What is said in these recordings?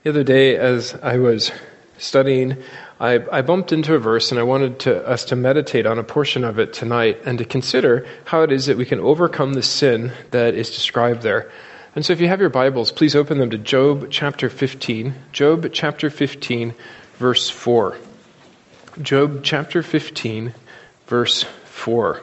The other day, as I was studying, I bumped into a verse, and I wanted us to meditate on a portion of it tonight and to consider how it is that we can overcome the sin that is described there. And so if you have your Bibles, please open them to Job chapter 15. Job chapter 15, verse 4. Job chapter 15, verse 4.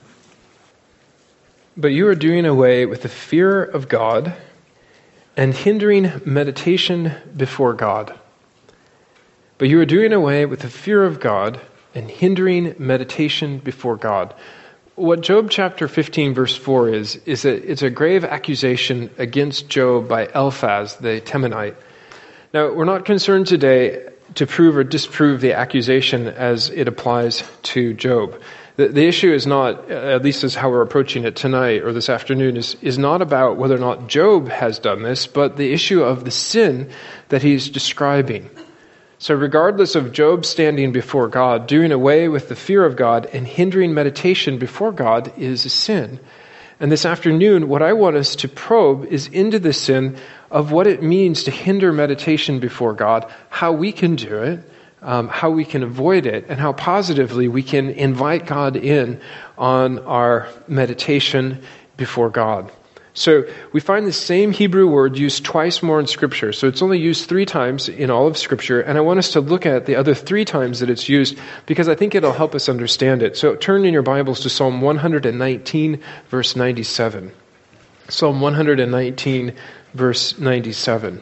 But you are doing away with the fear of God and hindering meditation before God. But you are doing away with the fear of God and hindering meditation before God. What Job chapter 15 verse 4 is that it's a grave accusation against Job by Eliphaz the Temanite. Now, we're not concerned today to prove or disprove the accusation as it applies to Job. The issue is not, at least as how we're approaching it tonight or this afternoon, is not about whether or not Job has done this, but the issue of the sin that he's describing. So regardless of Job standing before God, doing away with the fear of God and hindering meditation before God is a sin. And this afternoon, what I want us to probe is into the sin of what it means to hinder meditation before God, how we can do it, how we can avoid it, and how positively we can invite God in on our meditation before God. So we find the same Hebrew word used twice more in Scripture. So it's only used 3 times in all of Scripture, and I want us to look at the other 3 times that it's used because I think it'll help us understand it. So turn in your Bibles to Psalm 119, verse 97. Psalm 119, verse 97.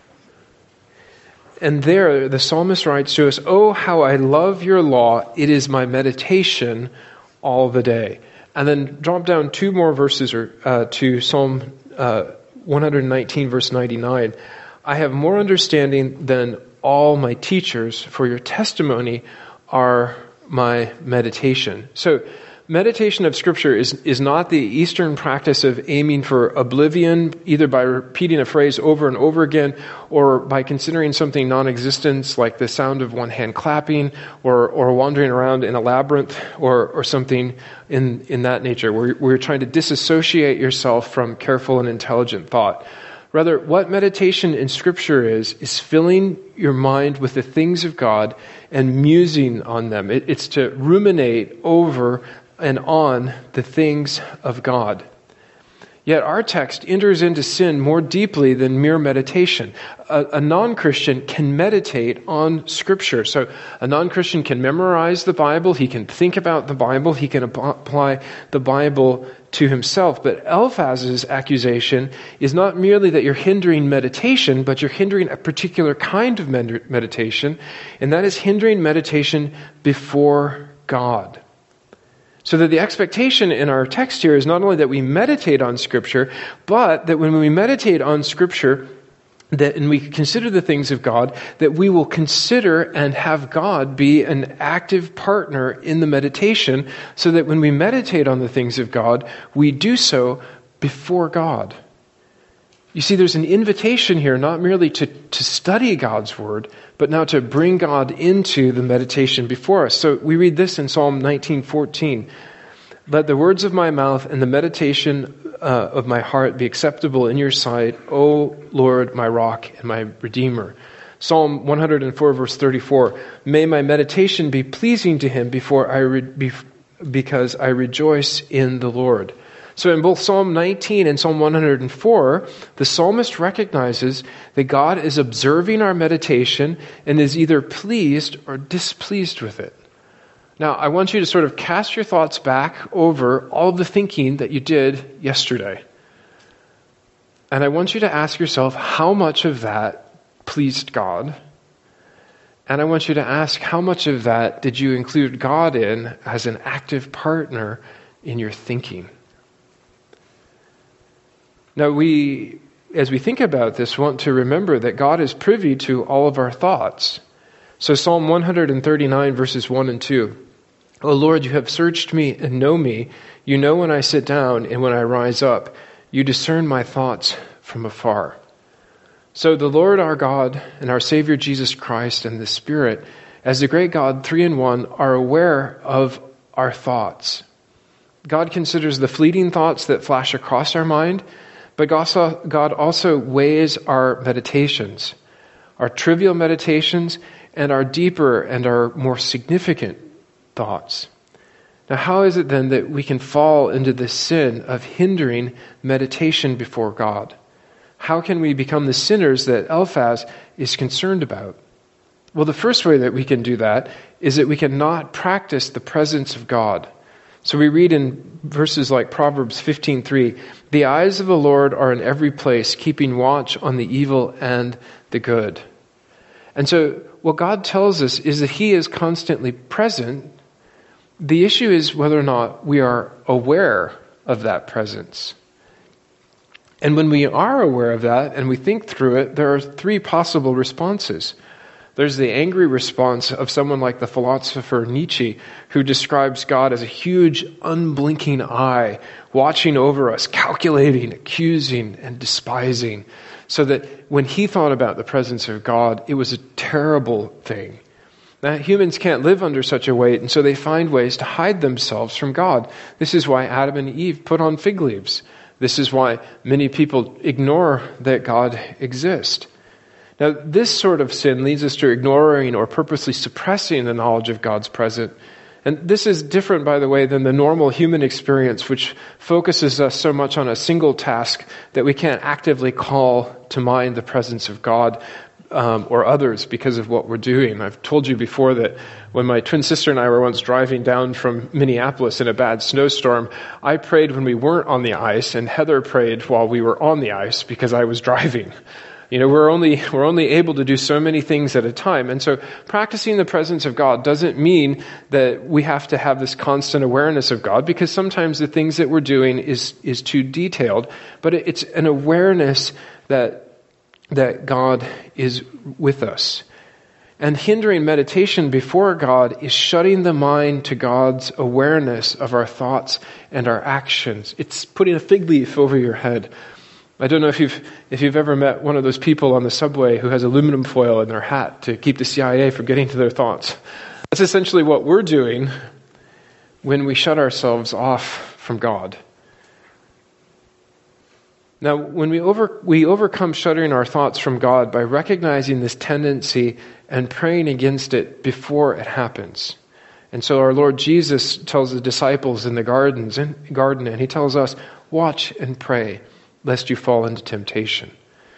And there, the psalmist writes to us, "Oh, how I love your law. It is my meditation all the day." And then drop down 2 more verses to Psalm 119, verse 99. "I have more understanding than all my teachers, for your testimony are my meditation." So, meditation of Scripture is not the Eastern practice of aiming for oblivion, either by repeating a phrase over and over again, or by considering something non-existent like the sound of one hand clapping, or wandering around in a labyrinth, or something in that nature, where you're trying to disassociate yourself from careful and intelligent thought. Rather, what meditation in Scripture is filling your mind with the things of God and musing on them. It's to ruminate over and on the things of God. Yet our text enters into sin more deeply than mere meditation. A non-Christian can meditate on Scripture. So a non-Christian can memorize the Bible, he can think about the Bible, he can apply the Bible to himself. But Eliphaz's accusation is not merely that you're hindering meditation, but you're hindering a particular kind of meditation, and that is hindering meditation before God. So that the expectation in our text here is not only that we meditate on Scripture, but that when we meditate on Scripture, and we consider the things of God, that we will consider and have God be an active partner in the meditation, so that when we meditate on the things of God, we do so before God. You see, there's an invitation here not merely to study God's Word, but now to bring God into the meditation before us. So we read this in Psalm 19:14. "Let the words of my mouth and the meditation of my heart be acceptable in your sight, O Lord, my rock and my redeemer." Psalm 104, verse 34. "May my meditation be pleasing to him because I rejoice in the Lord." So in both Psalm 19 and Psalm 104, the psalmist recognizes that God is observing our meditation and is either pleased or displeased with it. Now, I want you to sort of cast your thoughts back over all the thinking that you did yesterday. And I want you to ask yourself, how much of that pleased God? And I want you to ask, how much of that did you include God in as an active partner in your thinking? Now, as we think about this, want to remember that God is privy to all of our thoughts. So Psalm 139, verses 1 and 2. "O Lord, you have searched me and know me. You know when I sit down and when I rise up. You discern my thoughts from afar." So the Lord our God and our Savior Jesus Christ and the Spirit, as the great God, 3 in 1, are aware of our thoughts. God considers the fleeting thoughts that flash across our mind, but God also weighs our meditations. our trivial meditations, and our deeper and our more significant thoughts. Now, how is it then that we can fall into this sin of hindering meditation before God? How can we become the sinners that Eliphaz is concerned about? Well, the first way that we can do that is that we can not practice the presence of God. So we read in verses like Proverbs 15:3, "The eyes of the Lord are in every place, keeping watch on the evil and the good." And so what God tells us is that He is constantly present. The issue is whether or not we are aware of that presence. And when we are aware of that and we think through it, there are three possible responses. There's the angry response of someone like the philosopher Nietzsche, who describes God as a huge, unblinking eye, watching over us, calculating, accusing, and despising, so that when he thought about the presence of God, it was a terrible thing. Now, humans can't live under such a weight, and so they find ways to hide themselves from God. This is why Adam and Eve put on fig leaves. This is why many people ignore that God exists. Now, this sort of sin leads us to ignoring or purposely suppressing the knowledge of God's presence. And this is different, by the way, than the normal human experience, which focuses us so much on a single task that we can't actively call to mind the presence of God or others because of what we're doing. I've told you before that when my twin sister and I were once driving down from Minneapolis in a bad snowstorm, I prayed when we weren't on the ice, and Heather prayed while we were on the ice because I was driving. You know, we're only able to do so many things at a time. And so practicing the presence of God doesn't mean that we have to have this constant awareness of God, because sometimes the things that we're doing is too detailed, but it's an awareness that God is with us. And hindering meditation before God is shutting the mind to God's awareness of our thoughts and our actions. It's putting a fig leaf over your head. I don't know if you've ever met one of those people on the subway who has aluminum foil in their hat to keep the CIA from getting to their thoughts. That's essentially what we're doing when we shut ourselves off from God. Now, when we overcome shuttering our thoughts from God by recognizing this tendency and praying against it before it happens. And so our Lord Jesus tells the disciples in the garden, and he tells us, watch and pray, lest you fall into temptation.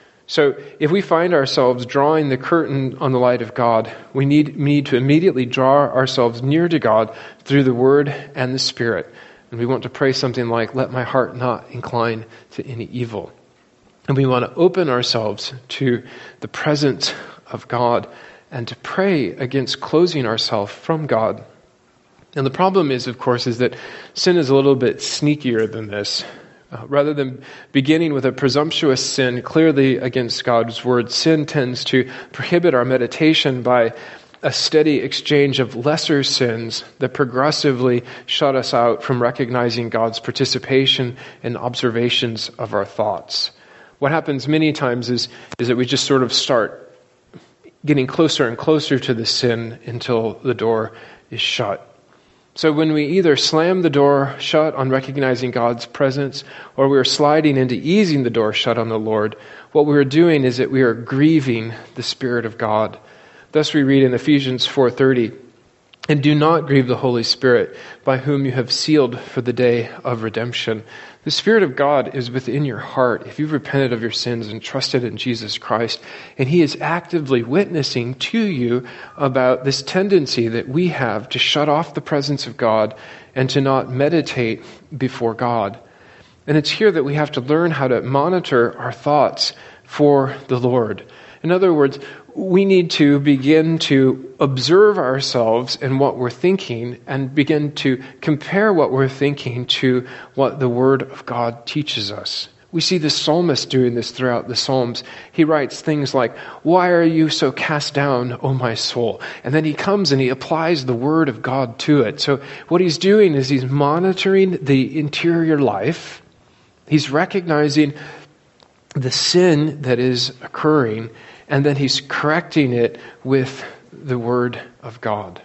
So if we find ourselves drawing the curtain on the light of God, we need to immediately draw ourselves near to God through the Word and the Spirit. And we want to pray something like, let my heart not incline to any evil. And we want to open ourselves to the presence of God and to pray against closing ourselves from God. And the problem is, of course, is that sin is a little bit sneakier than this. Rather than beginning with a presumptuous sin clearly against God's word, sin tends to prohibit our meditation by a steady exchange of lesser sins that progressively shut us out from recognizing God's participation in observations of our thoughts. What happens many times is that we just sort of start getting closer and closer to the sin until the door is shut. So when we either slam the door shut on recognizing God's presence, or we're sliding into easing the door shut on the Lord, what we're doing is that we are grieving the Spirit of God. Thus we read in Ephesians 4:30, and do not grieve the Holy Spirit, by whom you have sealed for the day of redemption. The Spirit of God is within your heart if you've repented of your sins and trusted in Jesus Christ, and He is actively witnessing to you about this tendency that we have to shut off the presence of God and to not meditate before God. And it's here that we have to learn how to monitor our thoughts for the Lord. In other words, we need to begin to observe ourselves and what we're thinking and begin to compare what we're thinking to what the Word of God teaches us. We see the psalmist doing this throughout the Psalms. He writes things like, "Why are you so cast down, O my soul?" And then he comes and he applies the Word of God to it. So what he's doing is he's monitoring the interior life. He's recognizing the sin that is occurring, and then he's correcting it with the Word of God.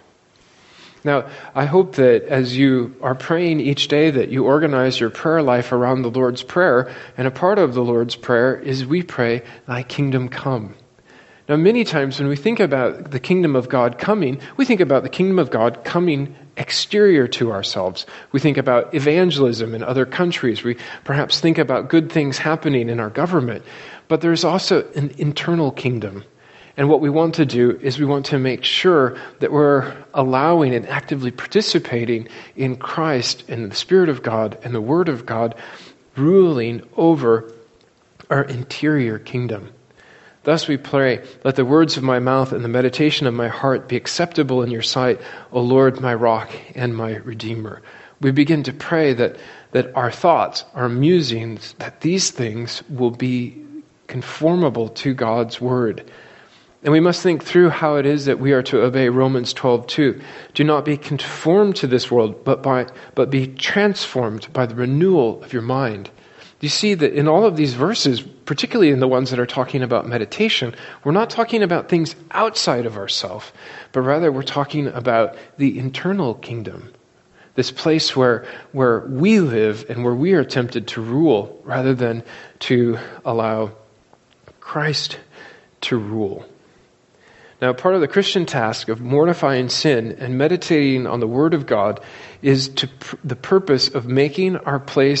Now, I hope that as you are praying each day that you organize your prayer life around the Lord's Prayer, and a part of the Lord's Prayer is we pray, "Thy kingdom come." Now, many times when we think about the kingdom of God coming, we think about the kingdom of God coming exterior to ourselves. We think about evangelism in other countries. We perhaps think about good things happening in our government. But there's also an internal kingdom. And what we want to do is we want to make sure that we're allowing and actively participating in Christ and the Spirit of God and the Word of God ruling over our interior kingdom. Thus we pray, let the words of my mouth and the meditation of my heart be acceptable in your sight, O Lord, my rock and my redeemer. We begin to pray that our thoughts, our musings, that these things will be conformable to God's word. And we must think through how it is that we are to obey Romans 12:2. Do not be conformed to this world, but be transformed by the renewal of your mind. You see that in all of these verses, particularly in the ones that are talking about meditation, we're not talking about things outside of ourselves, but rather we're talking about the internal kingdom, this place where we live and where we are tempted to rule rather than to allow Christ to rule. Now, part of the Christian task of mortifying sin and meditating on the Word of God is the purpose of making our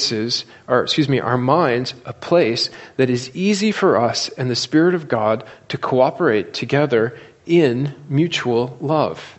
minds a place that is easy for us and the Spirit of God to cooperate together in mutual love.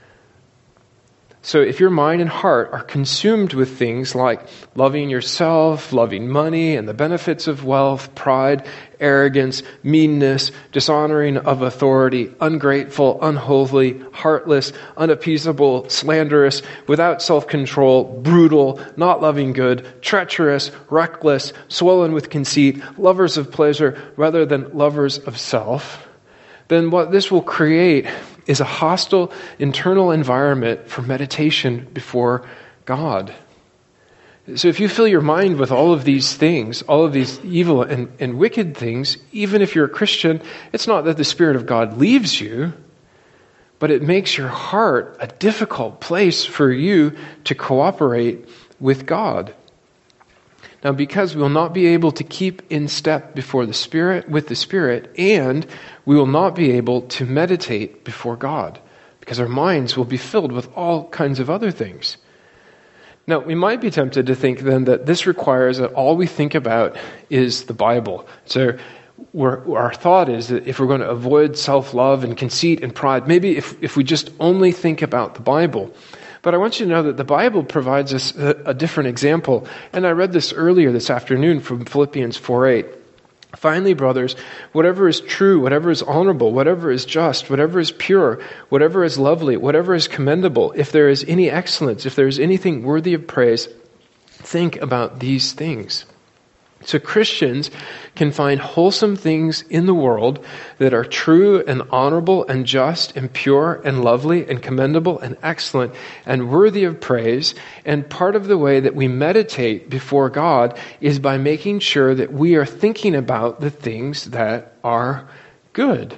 So if your mind and heart are consumed with things like loving yourself, loving money and the benefits of wealth, pride, arrogance, meanness, dishonoring of authority, ungrateful, unholy, heartless, unappeasable, slanderous, without self-control, brutal, not loving good, treacherous, reckless, swollen with conceit, lovers of pleasure rather than lovers of self, then what this will create is a hostile internal environment for meditation before God. So if you fill your mind with all of these things, all of these evil and wicked things, even if you're a Christian, it's not that the Spirit of God leaves you, but it makes your heart a difficult place for you to cooperate with God. Now, because we will not be able to keep in step before the Spirit, with the Spirit, and we will not be able to meditate before God, because our minds will be filled with all kinds of other things. Now, we might be tempted to think then that this requires that all we think about is the Bible. So our thought is that if we're going to avoid self-love and conceit and pride, maybe if we just only think about the Bible. But I want you to know that the Bible provides us a different example. And I read this earlier this afternoon from Philippians 4:8. Finally, brothers, whatever is true, whatever is honorable, whatever is just, whatever is pure, whatever is lovely, whatever is commendable, if there is any excellence, if there is anything worthy of praise, think about these things. So Christians can find wholesome things in the world that are true and honorable and just and pure and lovely and commendable and excellent and worthy of praise. And part of the way that we meditate before God is by making sure that we are thinking about the things that are good.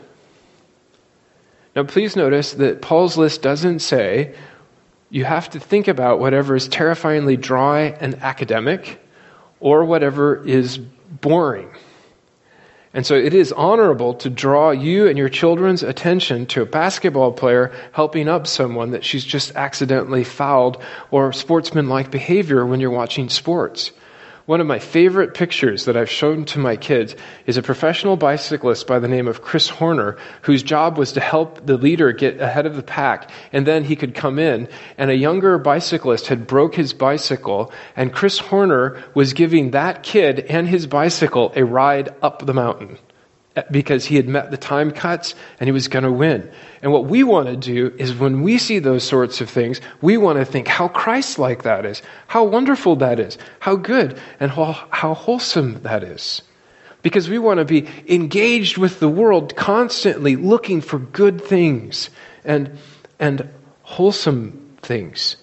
Now please notice that Paul's list doesn't say you have to think about whatever is terrifyingly dry and academic, or whatever is boring. And so it is honorable to draw you and your children's attention to a basketball player helping up someone that she's just accidentally fouled, or sportsmanlike behavior when you're watching sports. One of my favorite pictures that I've shown to my kids is a professional bicyclist by the name of Chris Horner, whose job was to help the leader get ahead of the pack, and then he could come in. And a younger bicyclist had broke his bicycle, and Chris Horner was giving that kid and his bicycle a ride up the mountain, because he had met the time cuts and he was going to win. And what we want to do is when we see those sorts of things, we want to think how Christ-like that is, how wonderful that is, how good and how wholesome that is. Because we want to be engaged with the world, constantly looking for good things and wholesome things.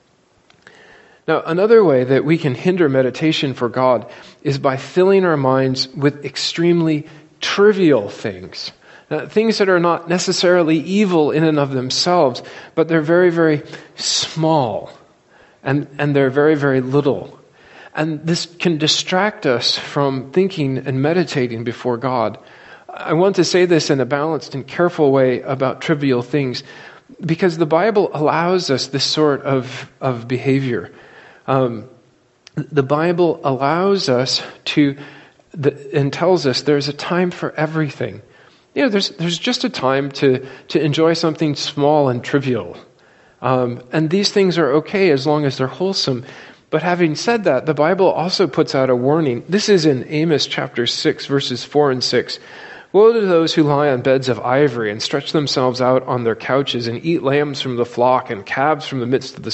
Now, another way that we can hinder meditation for God is by filling our minds with extremely trivial things. Things that are not necessarily evil in and of themselves, but they're very, very small, and they're very, very little. And this can distract us from thinking and meditating before God. I want to say this in a balanced and careful way about trivial things, because the Bible allows us this sort of behavior. The Bible allows us and tells us there's a time for everything. There's just a time to enjoy something small and trivial. And these things are okay as long as they're wholesome. But having said that, the Bible also puts out a warning. This is in Amos chapter 6, verses 4 and 6. Woe to those who lie on beds of ivory and stretch themselves out on their couches and eat lambs from the flock and calves from the midst of the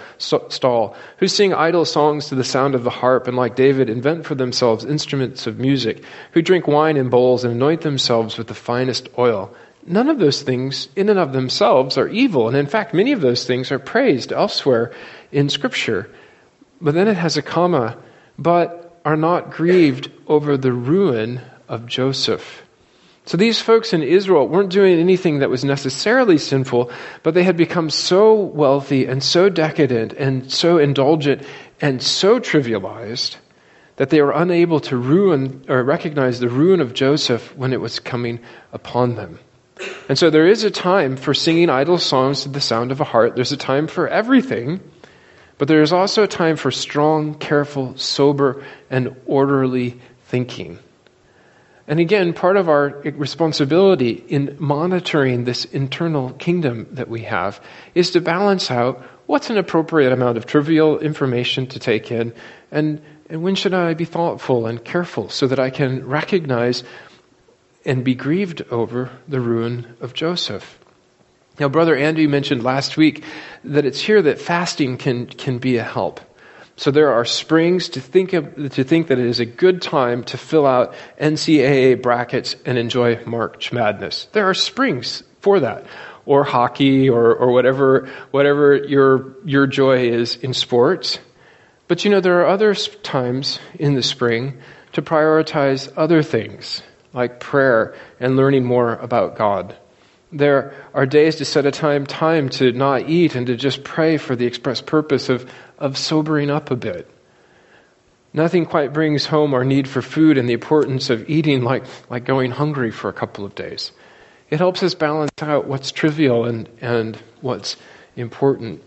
stall, who sing idle songs to the sound of the harp and like David invent for themselves instruments of music, who drink wine in bowls and anoint themselves with the finest oil. None of those things in and of themselves are evil. And in fact, many of those things are praised elsewhere in Scripture. But then it has a comma, but are not grieved over the ruin of Joseph. So these folks in Israel weren't doing anything that was necessarily sinful, but they had become so wealthy and so decadent and so indulgent and so trivialized that they were unable to ruin or recognize the ruin of Joseph when it was coming upon them. And so there is a time for singing idle songs to the sound of a harp. There's a time for everything, but there is also a time for strong, careful, sober, and orderly thinking. And again, part of our responsibility in monitoring this internal kingdom that we have is to balance out what's an appropriate amount of trivial information to take in, and when should I be thoughtful and careful so that I can recognize and be grieved over the ruin of Joseph. Now, Brother Andy mentioned last week that it's here that fasting can be a help. So there are springs to think that it is a good time to fill out NCAA brackets and enjoy March Madness. There are springs for that, or hockey, or whatever your joy is in sports. But there are other times in the spring to prioritize other things, like prayer and learning more about God. There are days to set a time to not eat and to just pray for the express purpose of sobering up a bit. Nothing quite brings home our need for food and the importance of eating like going hungry for a couple of days. It helps us balance out what's trivial and what's important.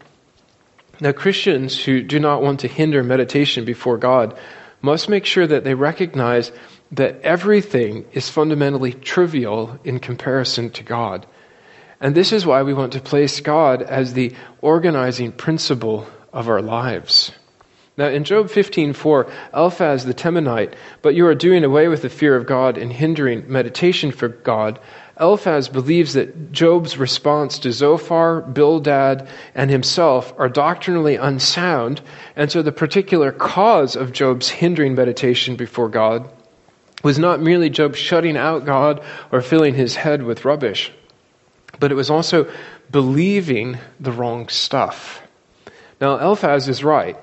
Now, Christians who do not want to hinder meditation before God must make sure that they recognize that everything is fundamentally trivial in comparison to God. And this is why we want to place God as the organizing principle of our lives. Now, in Job 15:4, Eliphaz the Temanite, but you are doing away with the fear of God and hindering meditation for God. Eliphaz believes that Job's response to Zophar, Bildad, and himself are doctrinally unsound, and so the particular cause of Job's hindering meditation before God was not merely Job shutting out God or filling his head with rubbish, but it was also believing the wrong stuff. Now, Eliphaz is right.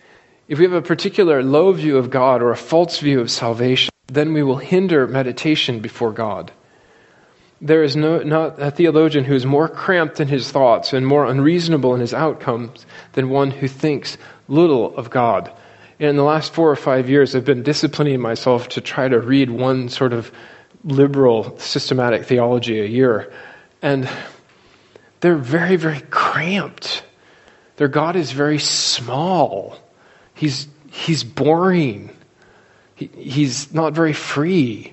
If we have a particular low view of God or a false view of salvation, then we will hinder meditation before God. There is not a theologian who is more cramped in his thoughts and more unreasonable in his outcomes than one who thinks little of God. In the last 4 or 5 years, I've been disciplining myself to try to read one sort of liberal, systematic theology a year. And they're very, very cramped. Their God is very small. He's boring. He's not very free.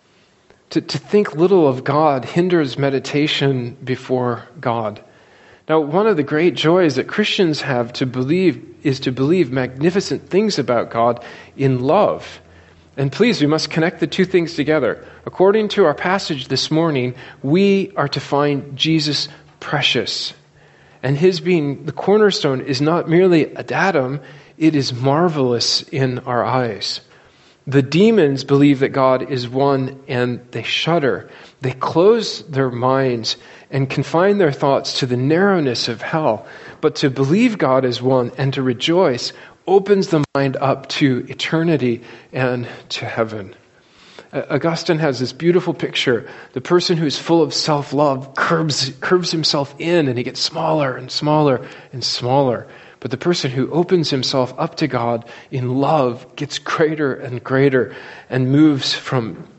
To think little of God hinders meditation before God. Now, one of the great joys that Christians have is to believe magnificent things about God in love. And please, we must connect the two things together. According to our passage this morning, we are to find Jesus precious. And his being the cornerstone is not merely a datum, it is marvelous in our eyes. The demons believe that God is one and they shudder. They close their minds and confine their thoughts to the narrowness of hell. But to believe God is one and to rejoice opens the mind up to eternity and to heaven. Augustine has this beautiful picture. The person who is full of self-love curves himself in and he gets smaller and smaller and smaller. But the person who opens himself up to God in love gets greater and greater and moves from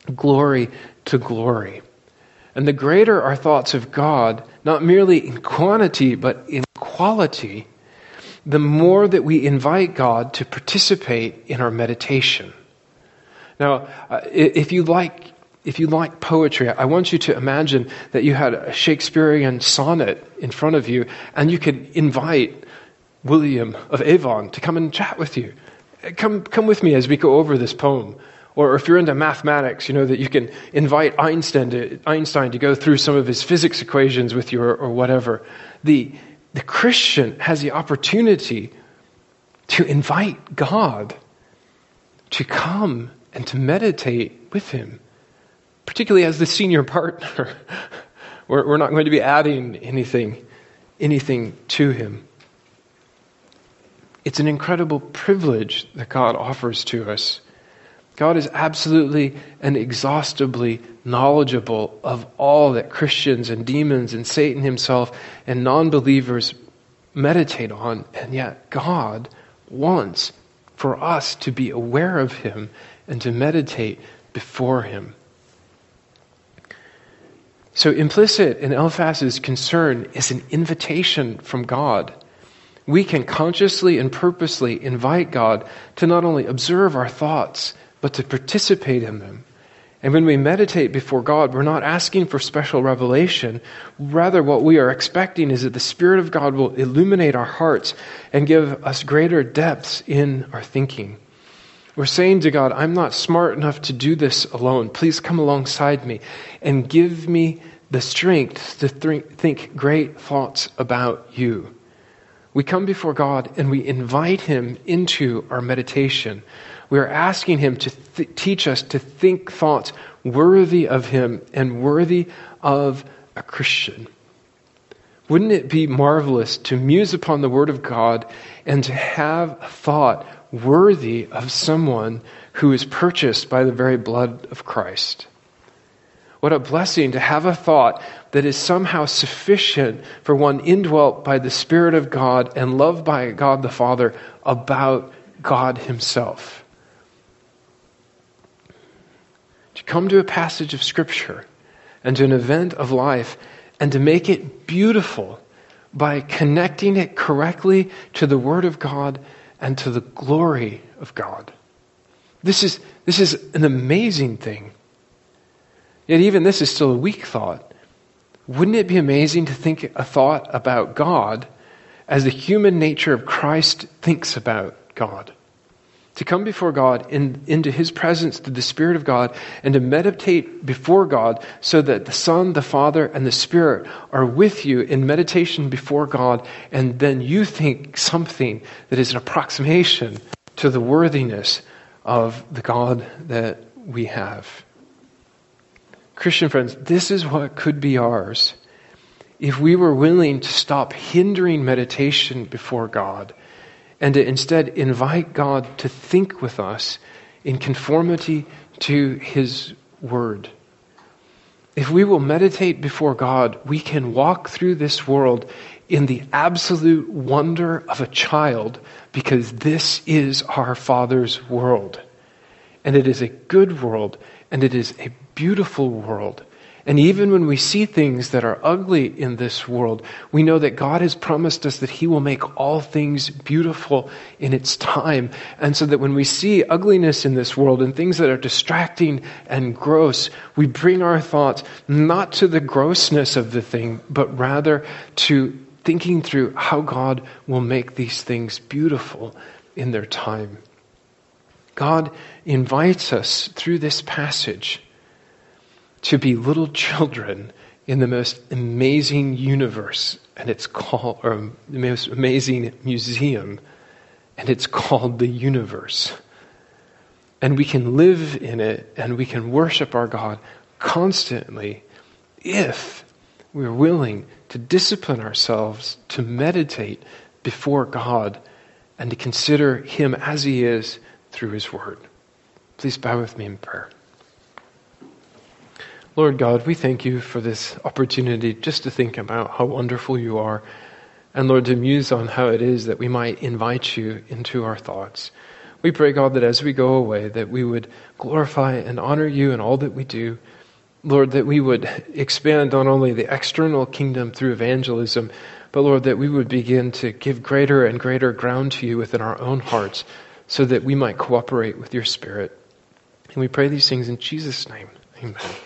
glory to glory. And the greater our thoughts of God, not merely in quantity, but in quality, the more that we invite God to participate in our meditation. Now, if you like poetry, I want you to imagine that you had a Shakespearean sonnet in front of you, and you could invite William of Avon to come and chat with you. Come with me as we go over this poem. Or if you're into mathematics, that you can invite Einstein to go through some of his physics equations with you or whatever. The Christian has the opportunity to invite God to come and to meditate with him, particularly as the senior partner. We're not going to be adding anything to him. It's an incredible privilege that God offers to us. God is absolutely and exhaustively knowledgeable of all that Christians and demons and Satan himself and non-believers meditate on, and yet God wants for us to be aware of him and to meditate before him. So implicit in Eliphaz's concern is an invitation from God. We can consciously and purposely invite God to not only observe our thoughts, but to participate in them. And when we meditate before God, we're not asking for special revelation. Rather, what we are expecting is that the Spirit of God will illuminate our hearts and give us greater depths in our thinking. We're saying to God, I'm not smart enough to do this alone. Please come alongside me and give me the strength to think great thoughts about you. We come before God and we invite him into our meditation. We are asking him to teach us to think thoughts worthy of him and worthy of a Christian. Wouldn't it be marvelous to muse upon the Word of God and to have a thought worthy of someone who is purchased by the very blood of Christ? What a blessing to have a thought that is somehow sufficient for one indwelt by the Spirit of God and loved by God the Father about God himself. To come to a passage of Scripture and to an event of life and to make it beautiful by connecting it correctly to the Word of God and to the glory of God. This is an amazing thing. Yet even this is still a weak thought. Wouldn't it be amazing to think a thought about God as the human nature of Christ thinks about God? To come before God into his presence through the Spirit of God and to meditate before God so that the Son, the Father, and the Spirit are with you in meditation before God, and then you think something that is an approximation to the worthiness of the God that we have. Christian friends, this is what could be ours if we were willing to stop hindering meditation before God and to instead invite God to think with us in conformity to his word. If we will meditate before God, we can walk through this world in the absolute wonder of a child, because this is our Father's world. And it is a good world, and it is a beautiful world. And even when we see things that are ugly in this world, we know that God has promised us that he will make all things beautiful in its time. And so that when we see ugliness in this world and things that are distracting and gross, we bring our thoughts not to the grossness of the thing, but rather to thinking through how God will make these things beautiful in their time. God invites us through this passage to be little children in the most amazing universe, and it's called, or the most amazing museum, and it's called the universe. And we can live in it, and we can worship our God constantly if we're willing to discipline ourselves to meditate before God and to consider him as he is through his word. Please bow with me in prayer. Lord God, we thank you for this opportunity just to think about how wonderful you are. And Lord, to muse on how it is that we might invite you into our thoughts. We pray, God, that as we go away, that we would glorify and honor you in all that we do. Lord, that we would expand not only the external kingdom through evangelism, but Lord, that we would begin to give greater and greater ground to you within our own hearts so that we might cooperate with your Spirit. And we pray these things in Jesus' name. Amen.